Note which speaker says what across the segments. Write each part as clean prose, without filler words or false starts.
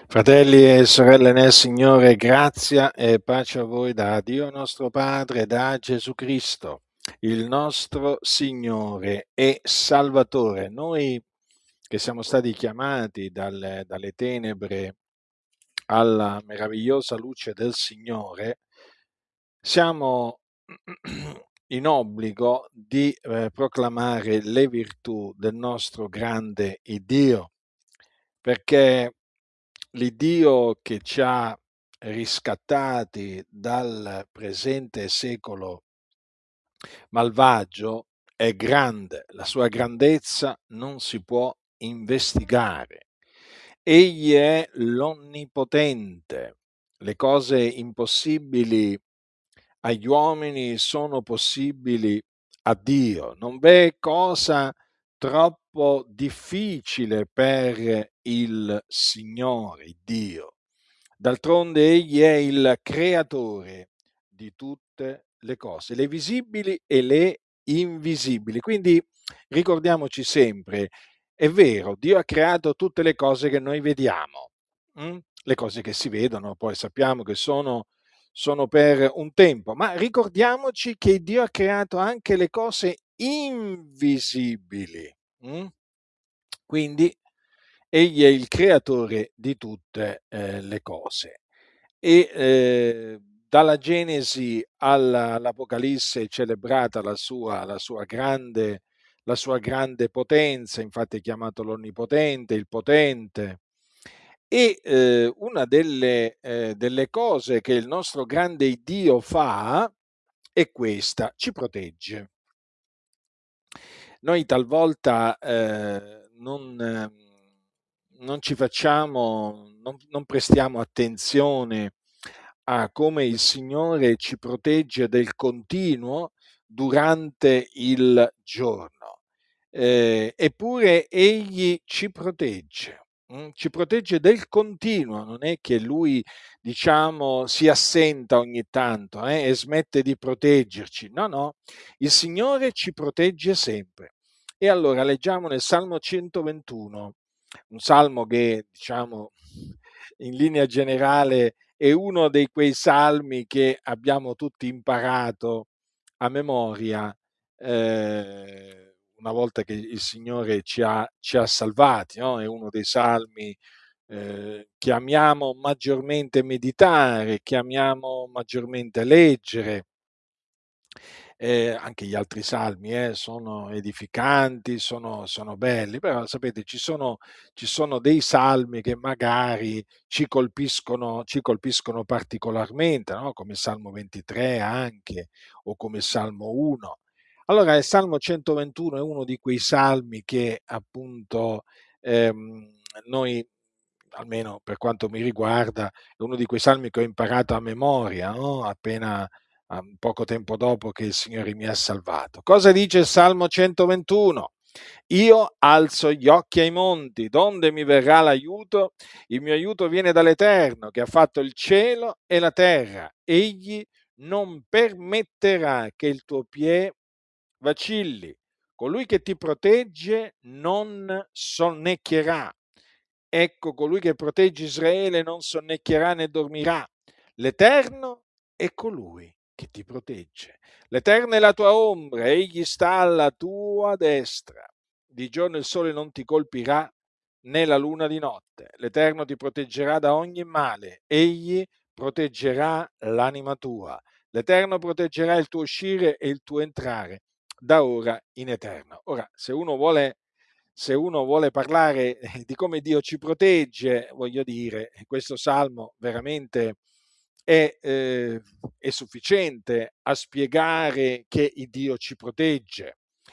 Speaker 1: Fratelli e sorelle nel Signore, grazia e pace a voi da Dio nostro Padre, da Gesù Cristo, il nostro Signore e Salvatore. Noi che siamo stati chiamati dalle tenebre alla meravigliosa luce del Signore, siamo in obbligo di proclamare le virtù del nostro grande Iddio, perché l'Iddio che ci ha riscattati dal presente secolo malvagio è grande, la sua grandezza non si può investigare. Egli è l'Onnipotente. Le cose impossibili agli uomini sono possibili a Dio. Non v'è cosa troppo difficile per il Signore, Dio. D'altronde egli è il creatore di tutte le cose, le visibili e le invisibili. Quindi ricordiamoci sempre, è vero, Dio ha creato tutte le cose che noi vediamo, le cose che si vedono, poi sappiamo che sono per un tempo, ma ricordiamoci che Dio ha creato anche le cose invisibili. mm? Quindi egli è il creatore di tutte le cose. E dalla Genesi all'Apocalisse è celebrata la sua grande potenza, infatti è chiamato l'Onnipotente, il Potente. E una delle cose che il nostro grande Dio fa è questa: ci protegge. Noi talvolta non ci facciamo, non prestiamo attenzione a come il Signore ci protegge del continuo durante il giorno. Eppure Egli ci protegge del continuo, non è che Lui, diciamo, si assenta ogni tanto e smette di proteggerci. No, no, il Signore ci protegge sempre. E allora leggiamo nel Salmo 121, un salmo che, diciamo, in linea generale è uno di quei salmi che abbiamo tutti imparato a memoria una volta che il Signore ci ha salvati, no? È uno dei salmi che amiamo maggiormente meditare, che amiamo maggiormente leggere. Anche gli altri salmi sono edificanti, sono belli, però sapete ci sono dei salmi che magari ci colpiscono particolarmente, no? Come il Salmo 23 anche, o come il Salmo 1. Allora il Salmo 121 è uno di quei salmi che appunto noi, almeno per quanto mi riguarda, è uno di quei salmi che ho imparato a memoria, no? Appena poco tempo dopo che il Signore mi ha salvato. Cosa dice il Salmo 121? Io alzo gli occhi ai monti, donde mi verrà l'aiuto? Il mio aiuto viene dall'Eterno, che ha fatto il cielo e la terra. Egli non permetterà che il tuo piede vacilli. Colui che ti protegge non sonnecchierà. Ecco, colui che protegge Israele non sonnecchierà né dormirà. L'Eterno è colui che ti protegge. L'Eterno è la tua ombra, egli sta alla tua destra. Di giorno il sole non ti colpirà, né la luna di notte. L'Eterno ti proteggerà da ogni male, egli proteggerà l'anima tua. L'Eterno proteggerà il tuo uscire e il tuo entrare, da ora in eterno. Ora, se uno vuole parlare di come Dio ci protegge, voglio dire, questo salmo veramente è sufficiente a spiegare che il Dio ci protegge.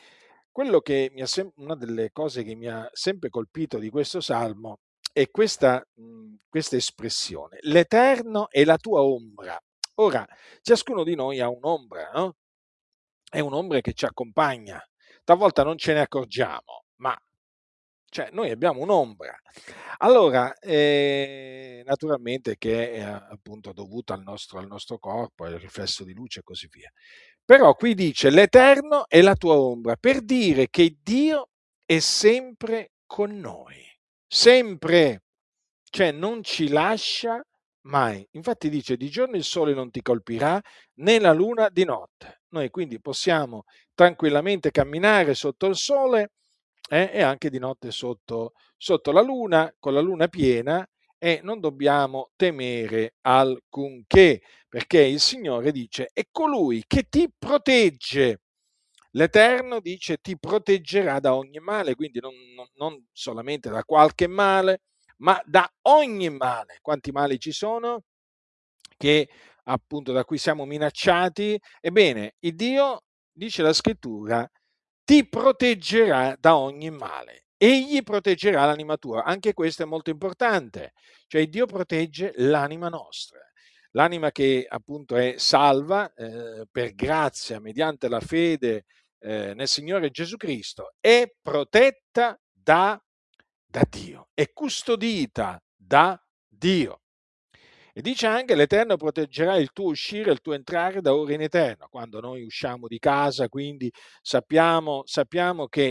Speaker 1: Una delle cose che mi ha sempre colpito di questo salmo è questa espressione: l'Eterno è la tua ombra. Ora, ciascuno di noi ha un'ombra, no? È un'ombra che ci accompagna. Talvolta non ce ne accorgiamo, ma cioè, noi abbiamo un'ombra. Allora, naturalmente che è appunto dovuta al nostro corpo, al riflesso di luce e così via. Però qui dice l'Eterno è la tua ombra, per dire che Dio è sempre con noi, sempre. cioè non ci lascia mai. Infatti dice: "Di giorno il sole non ti colpirà, né la luna di notte". Noi quindi possiamo tranquillamente camminare sotto il sole, e anche di notte sotto la luna, con la luna piena, e non dobbiamo temere alcunché, perché il Signore dice: "È colui che ti protegge". L'Eterno dice: "Ti proteggerà da ogni male", quindi non solamente da qualche male, ma da ogni male. Quanti mali ci sono che appunto da cui siamo minacciati? Ebbene, il Dio, dice la scrittura, ti proteggerà da ogni male. Egli proteggerà l'anima tua. Anche questo è molto importante. Cioè Dio protegge l'anima nostra. L'anima che appunto è salva per grazia, mediante la fede nel Signore Gesù Cristo, è protetta da Dio, è custodita da Dio. E dice anche: l'Eterno proteggerà il tuo uscire e il tuo entrare da ora in eterno. Quando noi usciamo di casa, quindi sappiamo che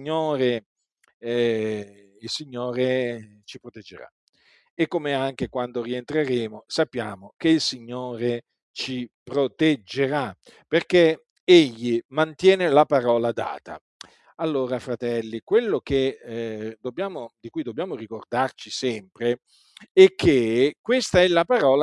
Speaker 1: il Signore ci proteggerà. E come anche quando rientreremo, sappiamo che il Signore ci proteggerà, perché Egli mantiene la parola data. Allora, fratelli, quello di cui dobbiamo ricordarci sempre è che questa è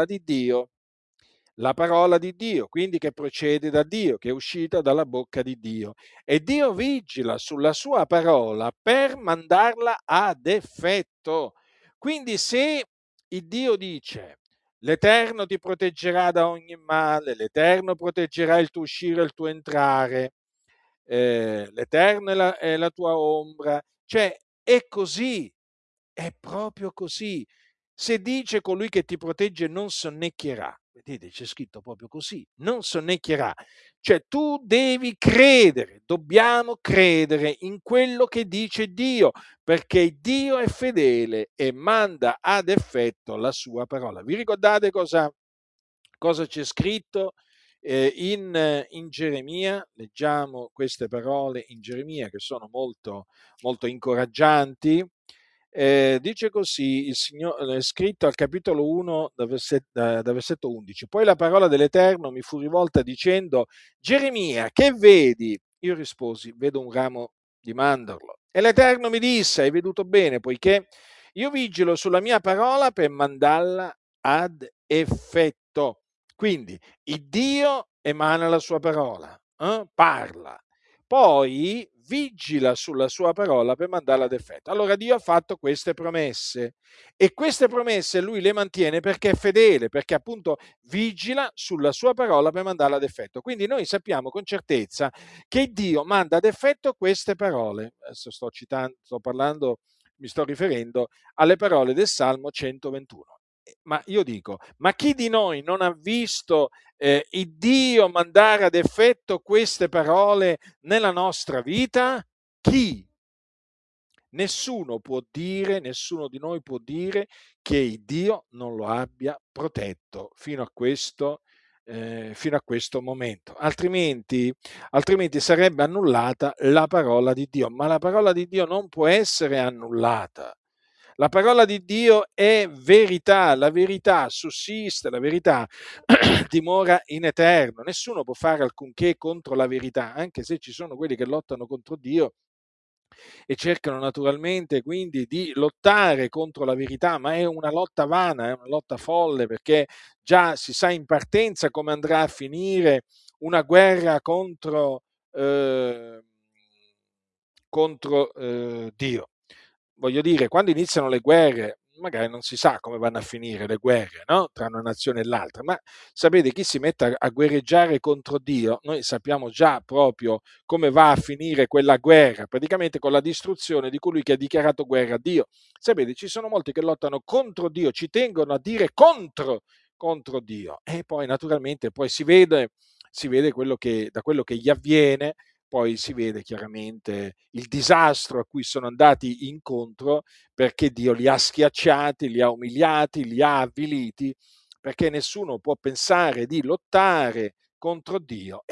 Speaker 1: la parola di Dio, quindi che procede da Dio, che è uscita dalla bocca di Dio. E Dio vigila sulla sua parola per mandarla ad effetto. Quindi se il Dio dice: l'Eterno ti proteggerà da ogni male, l'Eterno proteggerà il tuo uscire e il tuo entrare, l'Eterno è la tua ombra, cioè è così, è proprio così. Se dice: colui che ti protegge non sonnecchierà, vedete, c'è scritto proprio così, non sonnecchierà. Cioè tu devi credere, dobbiamo credere in quello che dice Dio, perché Dio è fedele e manda ad effetto la sua parola. Vi ricordate cosa c'è scritto in Geremia? Leggiamo queste parole in Geremia, che sono molto, molto incoraggianti. Dice così il Signore, è scritto al capitolo 1 da versetto 11: "Poi la parola dell'Eterno mi fu rivolta dicendo: Geremia, che vedi?" Io risposi: "Vedo un ramo di mandorlo." E l'Eterno mi disse: "Hai veduto bene, poiché io vigilo sulla mia parola per mandarla ad effetto." Quindi il Dio emana la sua parola, parla, poi vigila sulla sua parola per mandarla ad effetto. Allora Dio ha fatto queste promesse, e queste promesse lui le mantiene perché è fedele, perché appunto vigila sulla sua parola per mandarla ad effetto. Quindi noi sappiamo con certezza che Dio manda ad effetto queste parole. Adesso sto parlando, mi sto riferendo alle parole del Salmo 121. Ma io dico, ma chi di noi non ha visto il Dio mandare ad effetto queste parole nella nostra vita? Chi? Nessuno di noi può dire che il Dio non lo abbia protetto fino a questo momento. Altrimenti sarebbe annullata la parola di Dio, ma la parola di Dio non può essere annullata. La parola di Dio è verità, la verità sussiste, la verità dimora in eterno. Nessuno può fare alcunché contro la verità, anche se ci sono quelli che lottano contro Dio e cercano naturalmente quindi di lottare contro la verità, ma è una lotta vana, è una lotta folle, perché già si sa in partenza come andrà a finire una guerra eh, contro Dio. Voglio dire, quando iniziano le guerre, magari non si sa come vanno a finire le guerre, no? Tra una nazione e l'altra, ma sapete, chi si mette a guerreggiare contro Dio, noi sappiamo già proprio come va a finire quella guerra, praticamente con la distruzione di colui che ha dichiarato guerra a Dio. Sapete, ci sono molti che lottano contro Dio, ci tengono a dire contro Dio, e poi naturalmente poi si vede da quello che gli avviene, poi si vede chiaramente il disastro a cui sono andati incontro, perché Dio li ha schiacciati, li ha umiliati, li ha avviliti, perché nessuno può pensare di lottare contro Dio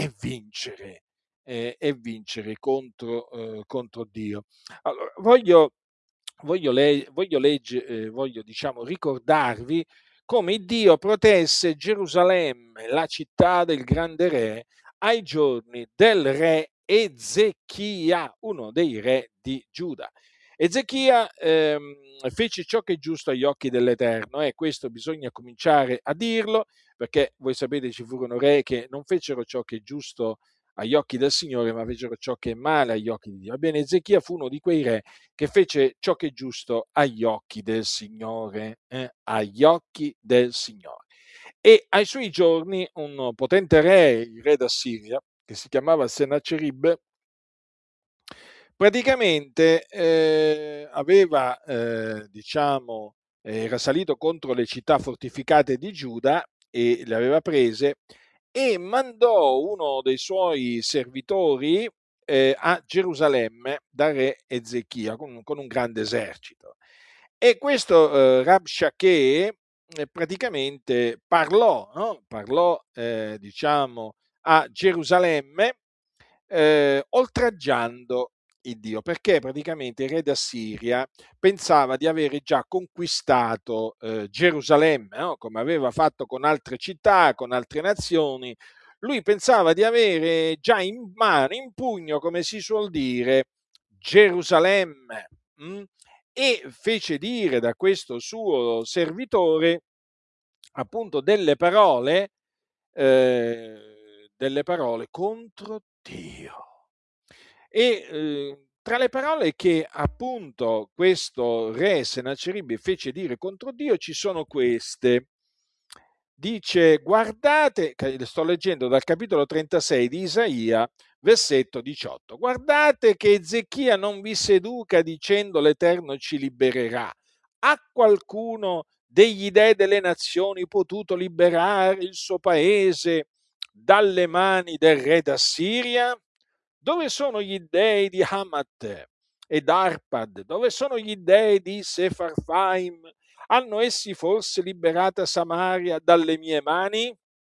Speaker 1: e vincere contro Dio. Allora, voglio diciamo ricordarvi come Dio protesse Gerusalemme, la città del grande re, ai giorni del re Ezechia, uno dei re di Giuda. Ezechia fece ciò che è giusto agli occhi dell'Eterno, e questo bisogna cominciare a dirlo, perché voi sapete ci furono re che non fecero ciò che è giusto agli occhi del Signore, ma fecero ciò che è male agli occhi di Dio. Ebbene, Ezechia fu uno di quei re che fece ciò che è giusto agli occhi del Signore, agli occhi del Signore. E ai suoi giorni un potente re, il re d'Assiria, che si chiamava Sennacherib, praticamente aveva, diciamo, era salito contro le città fortificate di Giuda e le aveva prese, e mandò uno dei suoi servitori a Gerusalemme da re Ezechia con un grande esercito. E questo Rabshakeh praticamente parlò, no? Parlò diciamo, a Gerusalemme oltraggiando il Dio, perché praticamente il re d'Assiria pensava di avere già conquistato Gerusalemme, no? Come aveva fatto con altre città, con altre nazioni. Lui pensava di avere già in mano, in pugno, come si suol dire, Gerusalemme. E fece dire da questo suo servitore appunto delle parole contro Dio. E tra le parole che appunto questo re Sennacherib fece dire contro Dio ci sono queste. Dice, guardate, sto leggendo dal capitolo 36 di Isaia, versetto 18, guardate che Ezechia non vi seduca dicendo l'Eterno ci libererà. Ha qualcuno degli dei delle nazioni potuto liberare il suo paese dalle mani del re d'Assiria? Dove sono gli dei di Hamat ed Arpad? Dove sono gli dei di Sefarfaim? Hanno essi forse liberata Samaria dalle mie mani?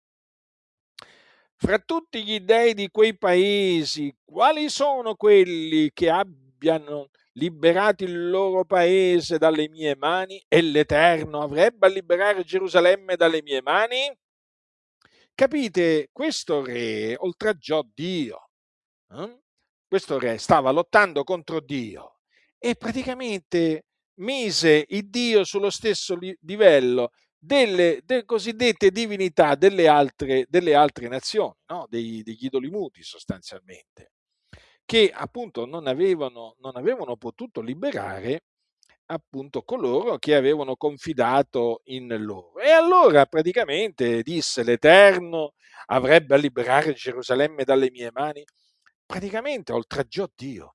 Speaker 1: Fra tutti gli dei di quei paesi, quali sono quelli che abbiano liberato il loro paese dalle mie mani? E l'Eterno avrebbe a liberare Gerusalemme dalle mie mani? Capite, questo re oltraggiò Dio. Questo re stava lottando contro Dio e praticamente mise il Dio sullo stesso livello delle cosiddette divinità delle altre nazioni, no? Degli idoli muti sostanzialmente, che appunto non avevano potuto liberare appunto coloro che avevano confidato in loro. E allora praticamente disse l'Eterno avrebbe a liberare Gerusalemme dalle mie mani. Praticamente oltraggiò Dio.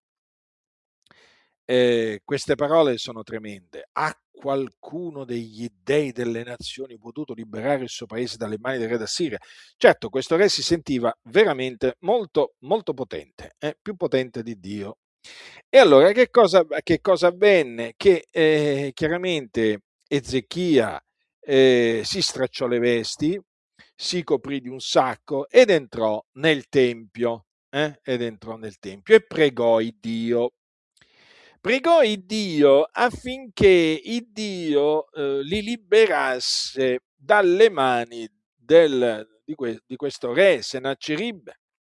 Speaker 1: Queste parole sono tremende. Ha qualcuno degli dei delle nazioni potuto liberare il suo paese dalle mani del re d'Assiria? Certo, questo re si sentiva veramente molto, molto potente, più potente di Dio. E allora che cosa avvenne? Che chiaramente Ezechia si stracciò le vesti, si coprì di un sacco ed entrò nel tempio. Ed entrò nel tempio e pregò il Dio. Pregò il Dio affinché il Dio li liberasse dalle mani di questo re Sennacherib.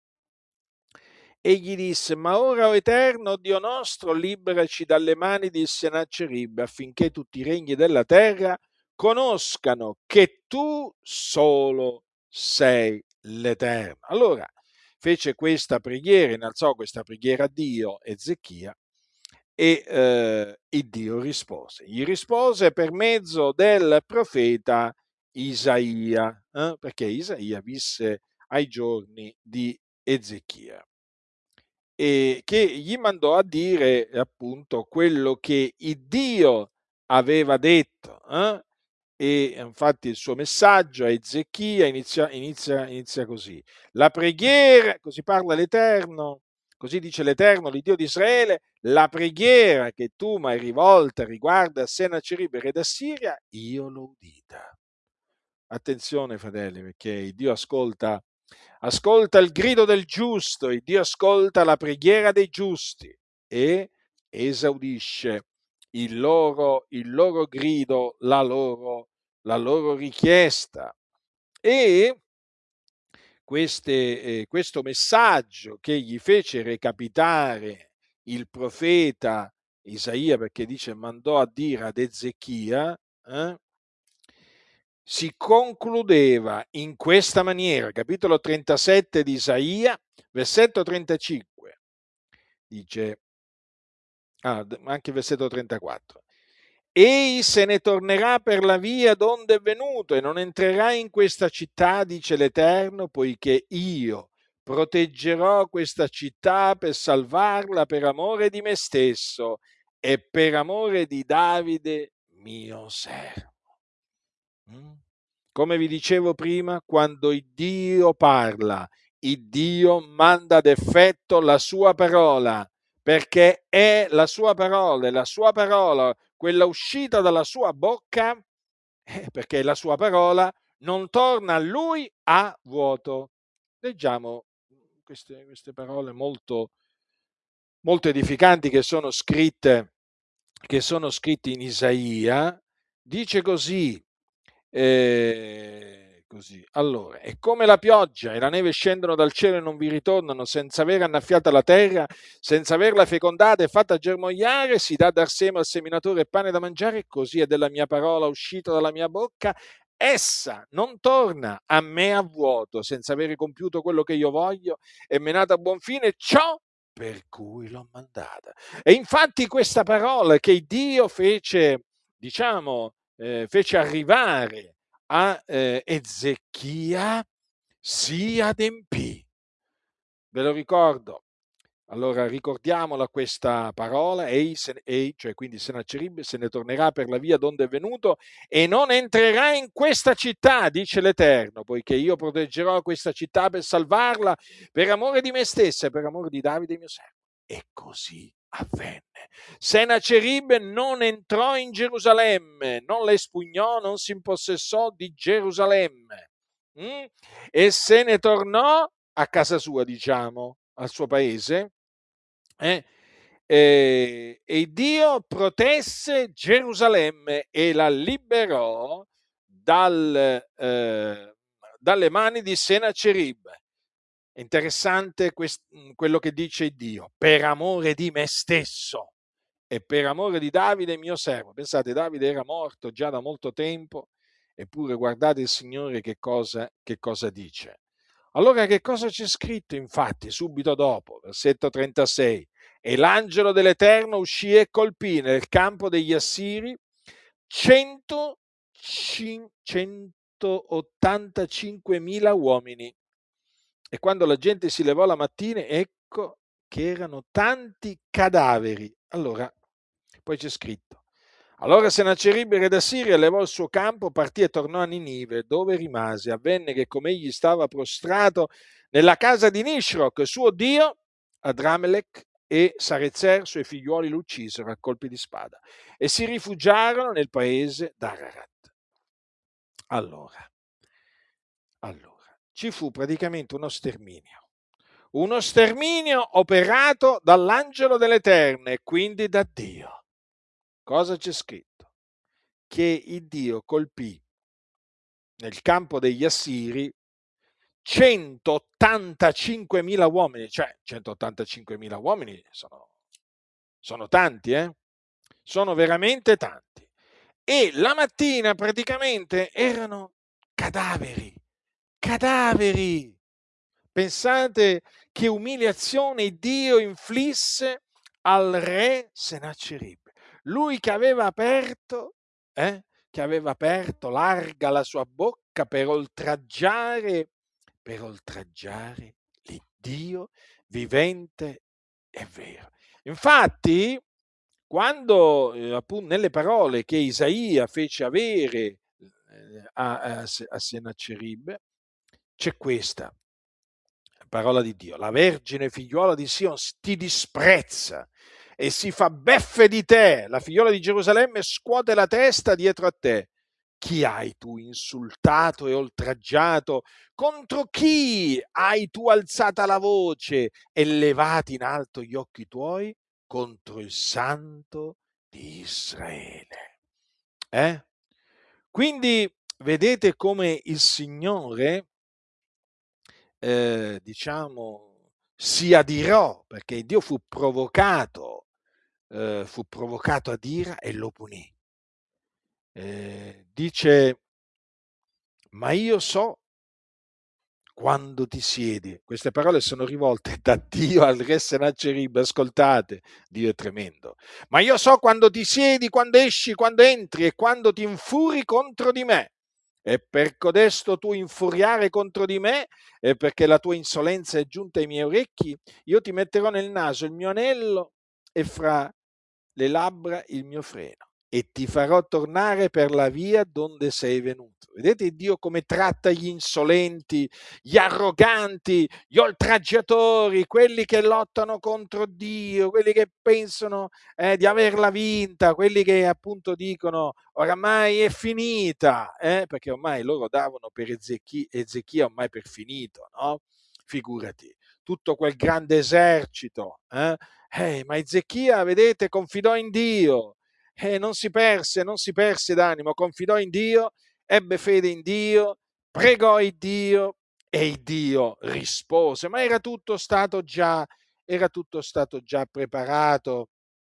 Speaker 1: E gli disse, ma ora, o Eterno Dio nostro, liberaci dalle mani di Sennacherib, affinché tutti i regni della terra conoscano che tu solo sei l'Eterno. Allora fece questa preghiera, innalzò questa preghiera a Dio, Ezechia, e il Dio rispose. Gli rispose per mezzo del profeta Isaia, perché Isaia visse ai giorni di Ezechia, e che gli mandò a dire appunto quello che il Dio aveva detto. E infatti il suo messaggio a Ezechia inizia così. La preghiera, così parla l'Eterno, così dice l'Eterno, l'Iddio di Israele, la preghiera che tu mi hai rivolta riguardo a Sennacherib re d'Assiria, io l'ho udita. Attenzione, fratelli, perché il Dio ascolta il grido del giusto, il Dio ascolta la preghiera dei giusti e esaudisce il loro grido, la loro richiesta. E questo messaggio che gli fece recapitare il profeta Isaia, perché dice mandò a dire ad Ezechia, si concludeva in questa maniera, capitolo 37 di Isaia, versetto 35, dice, anche il versetto 34. Ei se ne tornerà per la via donde è venuto e non entrerà in questa città, dice l'Eterno, poiché io proteggerò questa città per salvarla per amore di me stesso e per amore di Davide, mio servo. Come vi dicevo prima, quando il Dio parla, il Dio manda ad effetto la sua parola, perché è la sua parola, quella uscita dalla sua bocca, perché la sua parola non torna a lui a vuoto. Leggiamo queste parole molto, molto edificanti che sono scritte in Isaia. Dice così, allora, è come la pioggia e la neve scendono dal cielo e non vi ritornano senza aver annaffiata la terra, senza averla fecondata e fatta germogliare, si dà dar seme al seminatore e pane da mangiare, così è della mia parola uscita dalla mia bocca. Essa non torna a me a vuoto, senza avere compiuto quello che io voglio e menata a buon fine ciò per cui l'ho mandata. E infatti questa parola che Dio fece arrivare a Ezechia si adempì. Ve lo ricordo. Allora ricordiamola questa parola, cioè quindi Sennacherib, se ne tornerà per la via donde è venuto e non entrerà in questa città, dice l'Eterno, poiché io proteggerò questa città per salvarla per amore di me stessa e per amore di Davide mio servo. E così avvenne. Sennacherib non entrò in Gerusalemme, non la espugnò, non si impossessò di Gerusalemme, e se ne tornò a casa sua, diciamo, al suo paese, e Dio protesse Gerusalemme e la liberò dalle mani di Sennacherib. È interessante quello che dice Dio, per amore di me stesso e per amore di Davide mio servo. Pensate, Davide era morto già da molto tempo, eppure guardate il Signore che cosa dice. Allora che cosa c'è scritto infatti subito dopo, versetto 36? E l'angelo dell'Eterno uscì e colpì nel campo degli Assiri 185.000 uomini. E quando la gente si levò la mattina, ecco che erano tanti cadaveri. Allora, poi c'è scritto. Allora Sennacherib, re d'Assiria, levò il suo campo, partì e tornò a Ninive, dove rimase. Avvenne che come egli stava prostrato nella casa di Nisroch, suo dio, Adramelech e Sarezer, suoi figliuoli, lo uccisero a colpi di spada e si rifugiarono nel paese d'Ararat. Allora, ci fu praticamente uno sterminio operato dall'angelo dell'Eterno e quindi da Dio. Cosa c'è scritto? Che il Dio colpì nel campo degli Assiri 185.000 uomini, cioè 185.000 uomini sono tanti, sono veramente tanti. E la mattina praticamente erano cadaveri. Pensate che umiliazione Dio inflisse al re Sennacherib. Lui che aveva aperto larga la sua bocca per oltraggiare l'Iddio vivente e vero. Infatti, quando appunto nelle parole che Isaia fece avere a Sennacherib, c'è questa parola di Dio: la Vergine figliuola di Sion ti disprezza e si fa beffe di te, la figliola di Gerusalemme scuote la testa dietro a te. Chi hai tu insultato e oltraggiato? Contro chi hai tu alzata la voce e levati in alto gli occhi tuoi? Contro il santo di Israele. Eh? Quindi vedete come il Signore, diciamo, si adirò, perché Dio fu provocato ad ira e lo punì. Dice, ma io so quando ti siedi. Queste parole sono rivolte da Dio al re Sennacherib, ascoltate, Dio è tremendo. Ma io so quando ti siedi, quando esci, quando entri e quando ti infuri contro di me. E per codesto tu infuriare contro di me, e perché la tua insolenza è giunta ai miei orecchi, io ti metterò nel naso il mio anello e fra le labbra il mio freno e ti farò tornare per la via donde sei venuto. Vedete Dio come tratta gli insolenti, gli arroganti, gli oltraggiatori, quelli che lottano contro Dio, quelli che pensano di averla vinta, quelli che appunto dicono oramai è finita, perché ormai loro davano per Ezechia ormai per finito, no? Figurati, tutto quel grande esercito, ma Ezechia, vedete, confidò in Dio, non si perse d'animo, confidò in Dio, ebbe fede in Dio, pregò il Dio e il Dio rispose, ma era tutto stato già preparato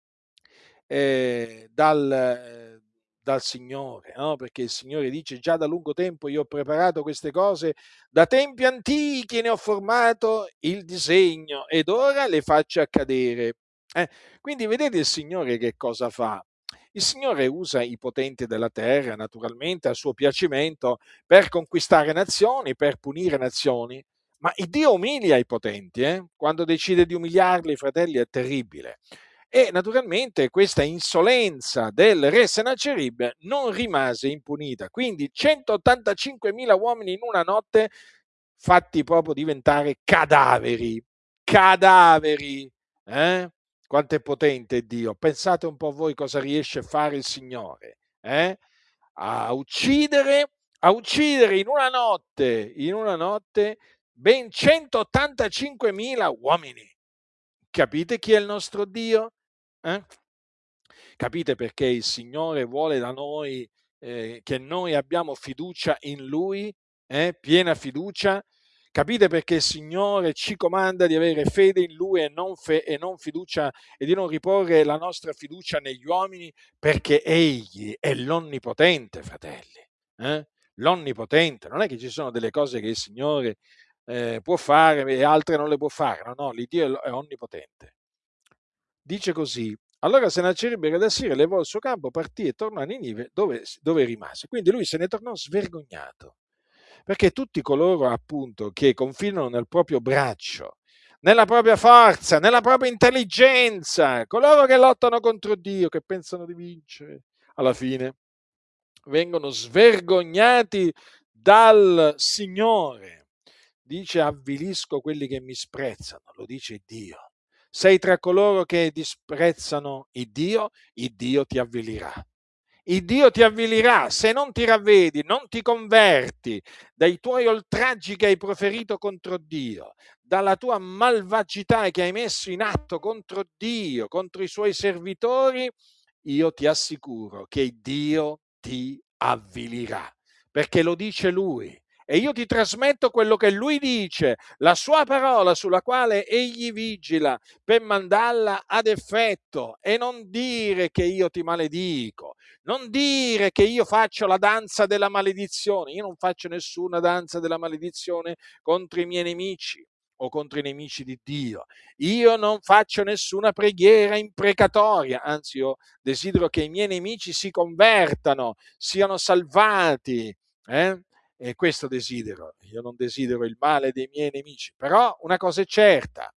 Speaker 1: dal Signore, no? Perché il Signore dice già da lungo tempo io ho preparato queste cose, da tempi antichi ne ho formato il disegno ed ora le faccio accadere. Eh, quindi vedete il Signore che cosa fa? Il Signore usa i potenti della terra, naturalmente, a suo piacimento, per conquistare nazioni, per punire nazioni, ma il Dio umilia i potenti, quando decide di umiliarli, fratelli, è terribile. E naturalmente questa insolenza del re Sennacherib non rimase impunita. Quindi 185.000 uomini in una notte fatti proprio diventare cadaveri. Cadaveri. Eh? Quanto è potente Dio. Pensate un po' voi cosa riesce a fare il Signore. Eh? A uccidere, in una notte ben 185.000 uomini. Capite chi è il nostro Dio? Eh? Capite perché il Signore vuole da noi che noi abbiamo fiducia in Lui, piena fiducia? Capite perché il Signore ci comanda di avere fede in Lui e non fiducia e di non riporre la nostra fiducia negli uomini? Perché Egli è l'Onnipotente, fratelli. L'Onnipotente. Non è che ci sono delle cose che il Signore può fare e altre non le può fare. No, no, l'Iddio è onnipotente. Dice così: allora Sennacherib re d'Assiria levò il suo campo, partì e tornò a Ninive dove rimase. Quindi lui se ne tornò svergognato, perché tutti coloro appunto che confidano nel proprio braccio, nella propria forza, nella propria intelligenza, coloro che lottano contro Dio, che pensano di vincere, alla fine vengono svergognati dal Signore. Dice avvilisco quelli che mi sprezzano, lo dice Dio. Sei tra coloro che disprezzano il Dio ti avvilirà. Il Dio ti avvilirà se non ti ravvedi, non ti converti dai tuoi oltraggi che hai proferito contro Dio, dalla tua malvagità che hai messo in atto contro Dio, contro i suoi servitori, io ti assicuro che Dio ti avvilirà, perché lo dice Lui. E io ti trasmetto quello che Lui dice, la sua parola sulla quale Egli vigila per mandarla ad effetto. E non dire che io ti maledico, non dire che io faccio la danza della maledizione. Io non faccio nessuna danza della maledizione contro i miei nemici o contro i nemici di Dio. Io non faccio nessuna preghiera imprecatoria, anzi io desidero che i miei nemici si convertano, siano salvati. E questo desidero. Io non desidero il male dei miei nemici, però una cosa è certa,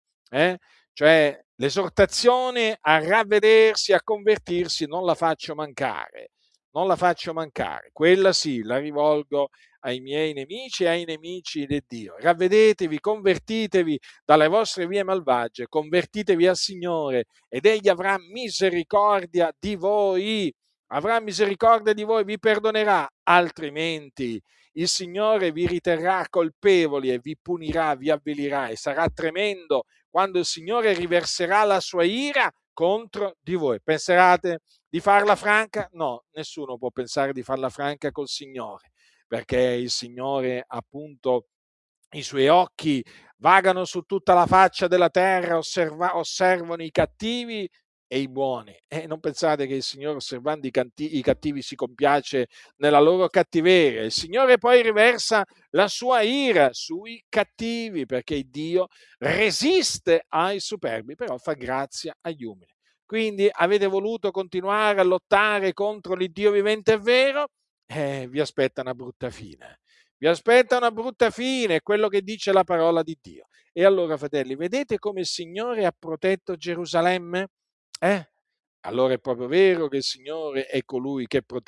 Speaker 1: cioè l'esortazione a ravvedersi, a convertirsi, non la faccio mancare. Non la faccio mancare. Quella sì, la rivolgo ai miei nemici e ai nemici di Dio. Ravvedetevi, convertitevi dalle vostre vie malvagie, convertitevi al Signore ed Egli avrà misericordia di voi. Avrà misericordia di voi, vi perdonerà, altrimenti il Signore vi riterrà colpevoli e vi punirà, vi avvilirà e sarà tremendo quando il Signore riverserà la sua ira contro di voi. Penserate di farla franca? No, nessuno può pensare di farla franca col Signore, perché il Signore, appunto, i suoi occhi vagano su tutta la faccia della terra, osservano i cattivi e i buoni. E non pensate che il Signore, osservando i cattivi, si compiace nella loro cattiveria. Il Signore poi riversa la sua ira sui cattivi, perché Dio resiste ai superbi, però fa grazia agli umili. Quindi avete voluto continuare a lottare contro l'Iddio vivente e vero? Vi aspetta una brutta fine. Vi aspetta una brutta fine, è quello che dice la parola di Dio. E allora, fratelli, vedete come il Signore ha protetto Gerusalemme? Eh? Allora è proprio vero che il Signore è colui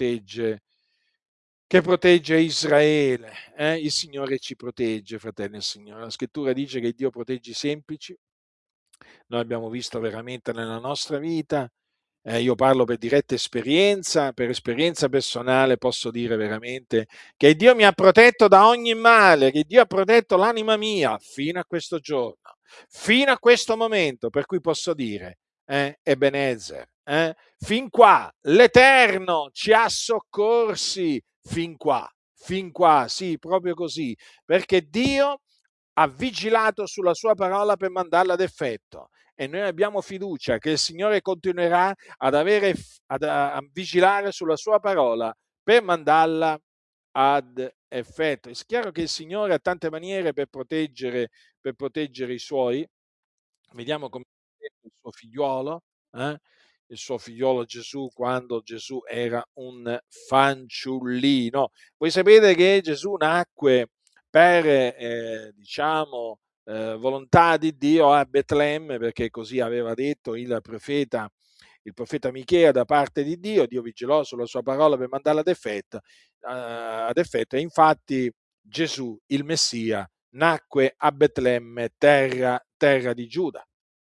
Speaker 1: che protegge Israele. Il Signore ci protegge, fratelli e signori. La scrittura dice che Dio protegge i semplici. Noi abbiamo visto veramente nella nostra vita, io parlo per esperienza personale posso dire veramente che Dio mi ha protetto da ogni male, che Dio ha protetto l'anima mia fino a questo giorno, fino a questo momento, per cui posso dire, Ebenezer, fin qua, l'Eterno ci ha soccorsi, fin qua, sì, proprio così, perché Dio ha vigilato sulla sua parola per mandarla ad effetto e noi abbiamo fiducia che il Signore continuerà a vigilare sulla sua parola per mandarla ad effetto. È chiaro che il Signore ha tante maniere per proteggere i suoi. Vediamo come il suo figliuolo, eh? Il suo figliuolo Gesù, quando Gesù era un fanciullino. Voi sapete che Gesù nacque per, volontà di Dio a Betlemme, perché così aveva detto il profeta Michea da parte di Dio. Dio vigilò sulla sua parola per mandarla ad effetto, e infatti Gesù, il Messia, nacque a Betlemme, terra di Giuda.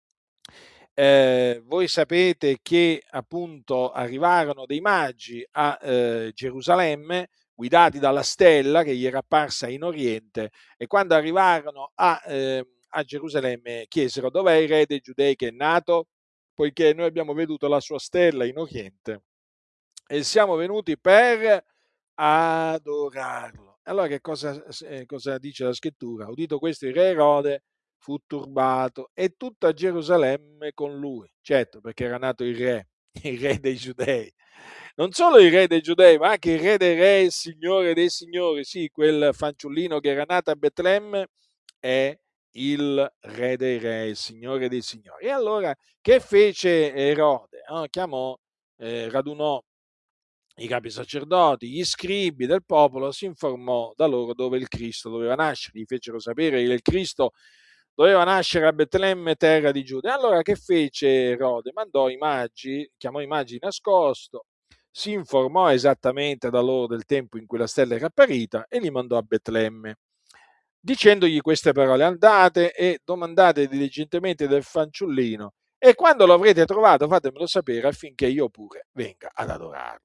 Speaker 1: Voi sapete che appunto arrivarono dei magi a Gerusalemme, guidati dalla stella che gli era apparsa in Oriente, e quando arrivarono a Gerusalemme chiesero: dov'è il re dei Giudei che è nato? Poiché noi abbiamo veduto la sua stella in Oriente e siamo venuti per adorarlo. Allora che cosa dice la scrittura? Udito questo, il re Erode fu turbato e tutta Gerusalemme con lui. Certo, perché era nato il re dei Giudei. Non solo il re dei Giudei, ma anche il re dei re, il signore dei signori. Sì, quel fanciullino che era nato a Betlemme è il re dei re, il signore dei signori. E allora che fece Erode? Radunò i capi sacerdoti, gli scribi del popolo, si informò da loro dove il Cristo doveva nascere, gli fecero sapere che il Cristo doveva nascere a Betlemme, terra di Giuda. E allora che fece Erode? Chiamò i magi di nascosto, si informò esattamente da loro del tempo in cui la stella era apparita e li mandò a Betlemme, dicendogli queste parole: andate e domandate diligentemente del fanciullino, e quando lo avrete trovato fatemelo sapere affinché io pure venga ad adorarlo.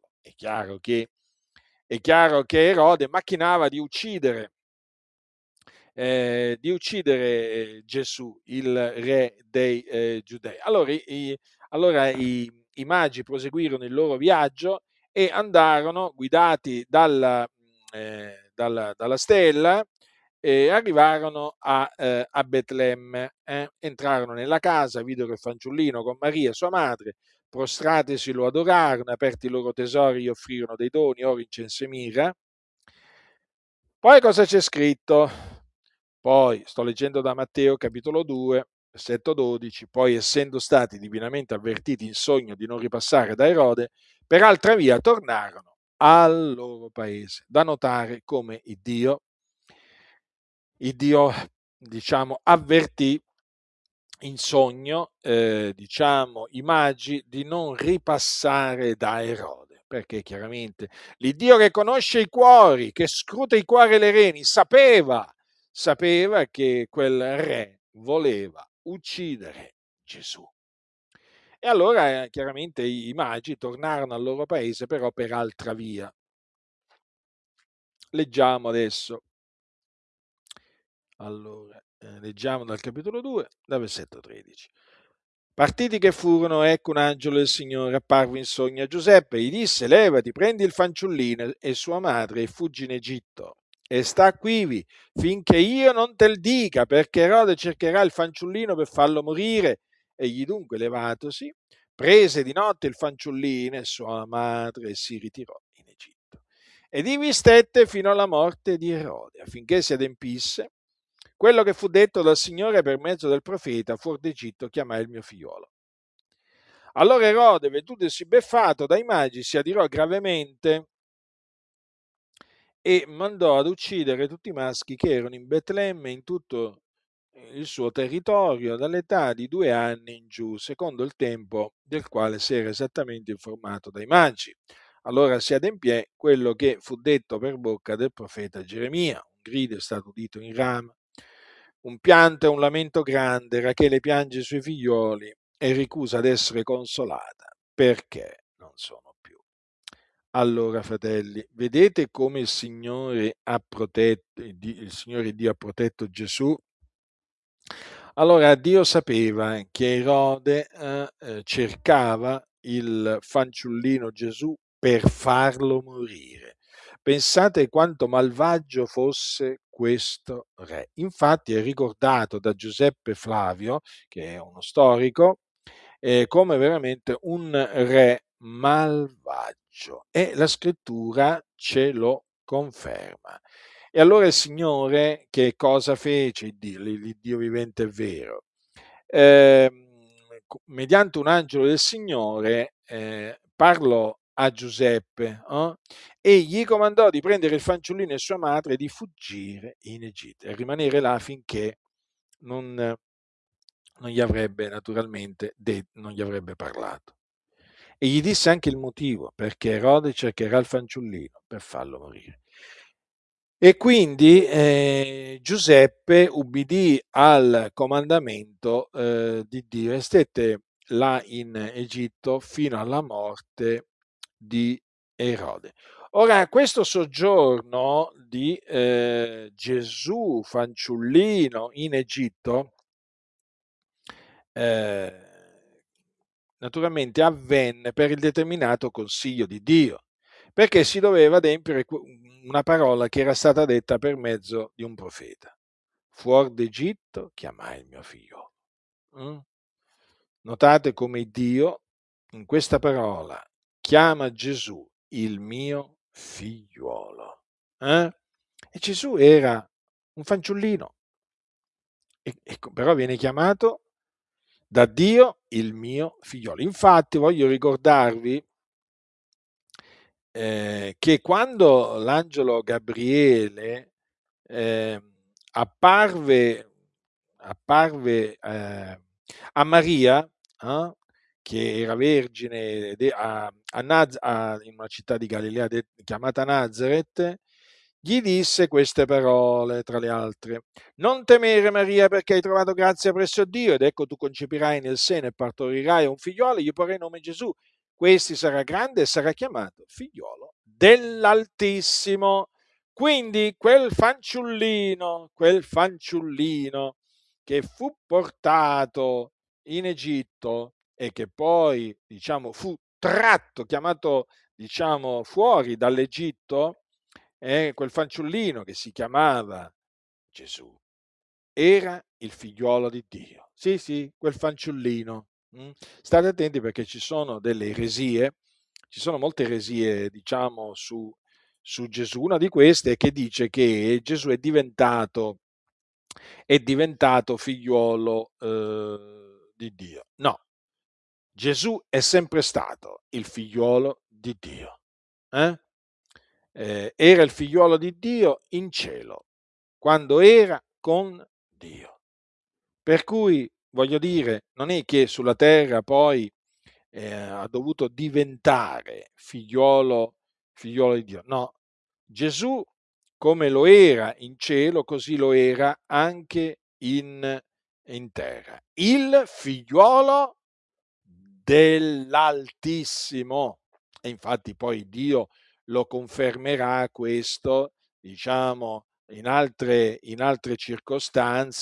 Speaker 1: È chiaro che Erode macchinava di uccidere Gesù, il re dei Giudei. Allora i magi proseguirono il loro viaggio e andarono guidati dalla stella, e arrivarono a Betlemme. Entrarono nella casa, videro il fanciullino con Maria, sua madre, prostratisi lo adorarono, aperti i loro tesori gli offrirono dei doni, oro, incenso e mirra. Poi cosa c'è scritto? Poi, sto leggendo da Matteo capitolo 2, versetto 12, poi essendo stati divinamente avvertiti in sogno di non ripassare da Erode, per altra via tornarono al loro paese. Da notare come il Dio avvertì in sogno, i magi di non ripassare da Erode, perché chiaramente l'Iddio che conosce i cuori, che scruta i cuori e le reni, sapeva che quel re voleva uccidere Gesù. E allora chiaramente i magi tornarono al loro paese, però per altra via. Leggiamo adesso. Allora, leggiamo dal capitolo 2, dal versetto 13. Partiti che furono, ecco un angelo del Signore apparve in sogno a Giuseppe e gli disse: Levati, prendi il fanciullino e sua madre e fuggi in Egitto e sta quivi finché io non te l dica, perché Erode cercherà il fanciullino per farlo morire. Egli dunque, levatosi, prese di notte il fanciullino e sua madre e si ritirò in Egitto. Ed ivi stette fino alla morte di Erode, affinché si adempisse quello che fu detto dal Signore per mezzo del profeta: fuor d'Egitto chiamai il mio figliolo. Allora Erode, vedutosi beffato dai magi, si adirò gravemente e mandò ad uccidere tutti i maschi che erano in Betlemme e in tutto il suo territorio, dall'età di 2 anni in giù, secondo il tempo del quale si era esattamente informato dai magi. Allora si adempiè quello che fu detto per bocca del profeta Geremia. Un grido è stato udito in Rama, un pianto e un lamento grande. Rachele piange i suoi figlioli e ricusa ad essere consolata perché non sono più. Allora, fratelli, vedete come il Signore ha protetto, il Signore Dio ha protetto Gesù? Allora, Dio sapeva che Erode cercava il fanciullino Gesù per farlo morire. Pensate quanto malvagio fosse questo re. Infatti è ricordato da Giuseppe Flavio, che è uno storico, come veramente un re malvagio e la scrittura ce lo conferma. E allora il Signore che cosa fece? L'Iddio vivente e vero. Mediante un angelo del Signore parlò a Giuseppe e gli comandò di prendere il fanciullino e sua madre e di fuggire in Egitto e rimanere là finché non, non gli avrebbe naturalmente non gli avrebbe parlato. E gli disse anche il motivo, perché Erode cercherà il fanciullino per farlo morire. E quindi Giuseppe ubbidì al comandamento di Dio e stette là in Egitto fino alla morte di Erode. Ora, questo soggiorno di Gesù fanciullino in Egitto eh, naturalmente avvenne per il determinato consiglio di Dio, perché si doveva adempiere una parola che era stata detta per mezzo di un profeta. Fuor d'Egitto chiamai il mio figlio. Mm? Notate come Dio in questa parola chiama Gesù il mio figliuolo. E Gesù era un fanciullino, però viene chiamato da Dio il mio figliolo. Infatti voglio ricordarvi che quando l'angelo Gabriele eh, apparve, a Maria, che era vergine in una città di Galilea chiamata Nazareth, gli disse queste parole, tra le altre: Non temere, Maria, perché hai trovato grazia presso Dio, ed ecco tu concepirai nel seno e partorirai un figliolo, e gli porrai nome Gesù. Questi sarà grande e sarà chiamato figliolo dell'Altissimo. Quindi quel fanciullino che fu portato in Egitto e che poi, diciamo, fu tratto, chiamato, diciamo, fuori dall'Egitto, quel fanciullino che si chiamava Gesù era il figliuolo di Dio. Sì, sì, quel fanciullino. State attenti perché ci sono delle eresie, ci sono molte eresie, diciamo, su Gesù. Una di queste è che dice che Gesù è diventato figliuolo di Dio. No, Gesù è sempre stato il figliuolo di Dio. Eh? Era il figliuolo di Dio in cielo, quando era con Dio. Per cui, voglio dire, non è che sulla terra poi ha dovuto diventare figliuolo di Dio. No, Gesù, come lo era in cielo, così lo era anche in terra. Il figliuolo dell'Altissimo. E infatti poi Dio lo confermerà questo, diciamo, in altre circostanze,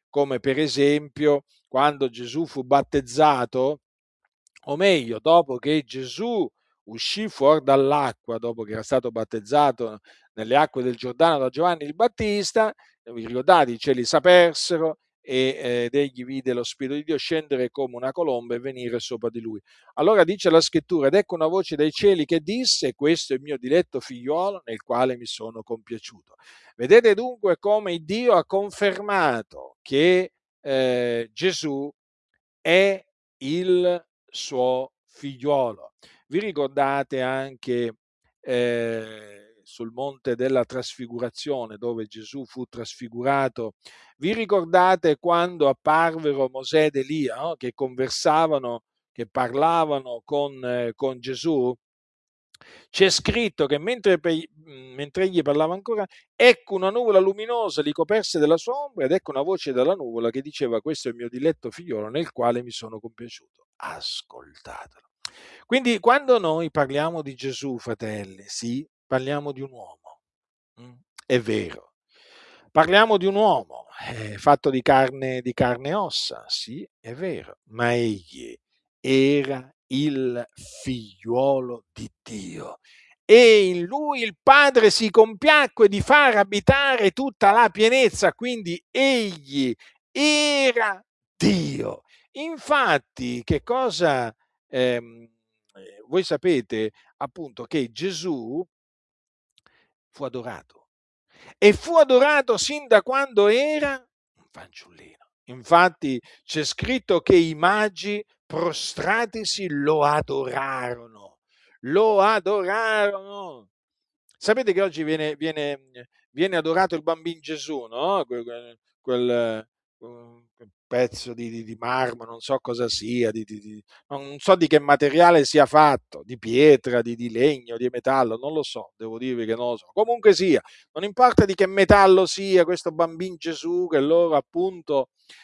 Speaker 1: come per esempio quando Gesù fu battezzato, o meglio, dopo che Gesù uscì fuori dall'acqua, dopo che era stato battezzato nelle acque del Giordano da Giovanni il Battista, vi ricordate, i cieli s'apersero ed egli vide lo Spirito di Dio scendere come una colomba e venire sopra di lui. Allora dice la scrittura, ed ecco una voce dai cieli che disse, questo è il mio diletto figliuolo nel quale mi sono compiaciuto. Vedete dunque come Dio ha confermato che Gesù è il suo figliuolo. Vi ricordate anche sul monte della trasfigurazione, dove Gesù fu trasfigurato, vi ricordate quando apparvero Mosè ed Elia, no? Che conversavano, che parlavano con Gesù? C'è scritto che mentre egli parlava ancora, ecco una nuvola luminosa li coperse della sua ombra ed ecco una voce dalla nuvola che diceva questo è il mio diletto figliolo nel quale mi sono compiaciuto. Ascoltatelo. Quindi quando noi parliamo di Gesù, fratelli, sì, parliamo di un uomo. Mm? È vero. Parliamo di un uomo fatto di carne e ossa, sì, è vero, ma egli era il figliuolo di Dio e in lui il Padre si compiacque di far abitare tutta la pienezza, quindi egli era Dio. Infatti, che cosa voi sapete appunto che Gesù fu adorato e fu adorato sin da quando era un fanciullino. Infatti c'è scritto che i magi prostratisi lo adorarono. Lo adorarono. Sapete che oggi viene adorato il bambino Gesù, no? Quel pezzo di marmo, non so cosa sia, non so di che materiale sia fatto, di pietra, di legno, di metallo, non lo so, devo dirvi che non lo so. Comunque sia, non importa di che metallo sia questo bambino Gesù che loro appunto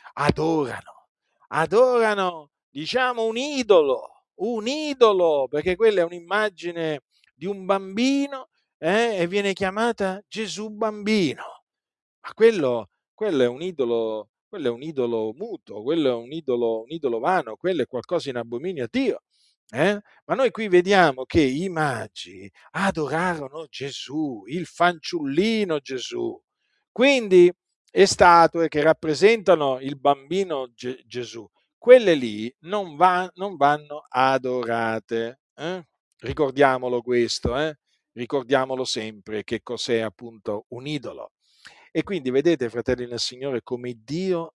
Speaker 1: adorano, diciamo un idolo, perché quella è un'immagine di un bambino e viene chiamata Gesù bambino. Ma quello è un idolo muto, quello è un idolo vano, quello è qualcosa in abominio a Dio. Ma noi qui vediamo che i magi adorarono Gesù, il fanciullino Gesù. Quindi le statue che rappresentano il bambino Gesù, quelle lì non vanno adorate. Ricordiamolo questo, ricordiamolo sempre che cos'è appunto un idolo. E quindi vedete, fratelli nel Signore, come Dio